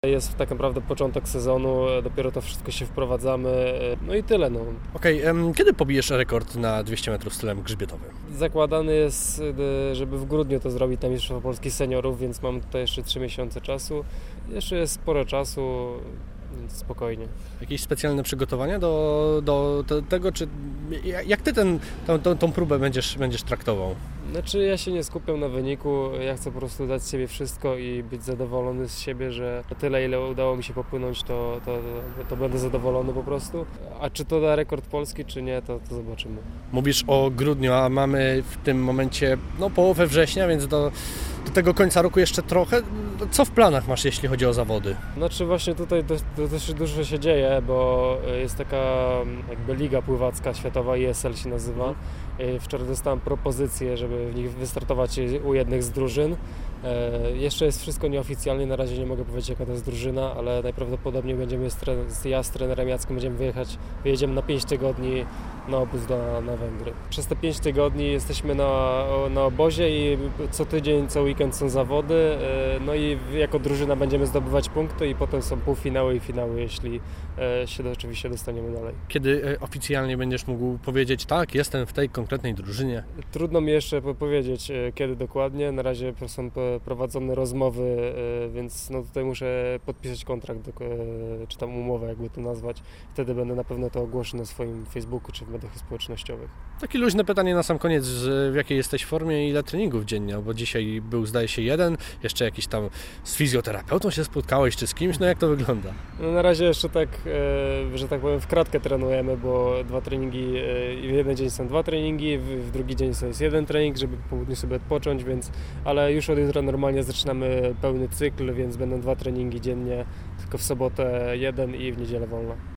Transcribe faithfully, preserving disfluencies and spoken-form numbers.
Jest tak naprawdę początek sezonu, dopiero to wszystko się wprowadzamy, no i tyle. No. Okej, okay, kiedy pobijesz rekord na dwieście metrów stylem grzbietowym? Zakładany jest, żeby w grudniu to zrobić na Mistrzostwa Polski Seniorów, więc mam tutaj jeszcze trzy miesiące czasu. Jeszcze jest sporo czasu, więc spokojnie. Jakieś specjalne przygotowania do, do, do tego, czy jak ty ten, tą, tą, tą próbę będziesz, będziesz traktował? Znaczy ja się nie skupiam na wyniku, ja chcę po prostu dać z siebie wszystko i być zadowolony z siebie, że tyle ile udało mi się popłynąć, to, to, to będę zadowolony po prostu. A czy to da rekord polski, czy nie, to, to zobaczymy. Mówisz o grudniu, a mamy w tym momencie no, połowę września, więc do, do tego końca roku jeszcze trochę. Co w planach masz, jeśli chodzi o zawody? Znaczy właśnie tutaj dość dużo się dzieje, bo jest taka jakby liga pływacka światowa, I S L się nazywa. Wczoraj dostałem propozycję, żeby w nich wystartować u jednych z drużyn. Jeszcze jest wszystko nieoficjalnie, na razie nie mogę powiedzieć, jaka to jest drużyna, ale najprawdopodobniej będziemy z, ja z trenerem Jackiem będziemy wyjechać, wyjedziemy na pięć tygodni na obóz do, na Węgry. Przez te pięć tygodni jesteśmy na, na obozie i co tydzień, co weekend są zawody, no i jako drużyna będziemy zdobywać punkty i potem są półfinały i finały, jeśli się do, oczywiście dostaniemy dalej. Kiedy oficjalnie będziesz mógł powiedzieć, tak, jestem w tej konkretnej drużynie? Trudno mi jeszcze powiedzieć, kiedy dokładnie, na razie są prowadzone rozmowy, więc no tutaj muszę podpisać kontrakt, czy tam umowę, jakby to nazwać. Wtedy będę na pewno to ogłoszę na swoim Facebooku czy w mediach społecznościowych. Takie luźne pytanie na sam koniec, w jakiej jesteś formie i ile treningów dziennie? Bo dzisiaj był, zdaje się, jeden, jeszcze jakiś tam z fizjoterapeutą się spotkałeś czy z kimś, no jak to wygląda? No na razie jeszcze tak, że tak powiem, w kratkę trenujemy, bo dwa treningi, w jeden dzień są dwa treningi, w drugi dzień jest jeden trening, żeby po południu sobie odpocząć, więc, ale już od jutra normalnie zaczynamy pełny cykl, więc będą dwa treningi dziennie, tylko w sobotę jeden i w niedzielę wolno.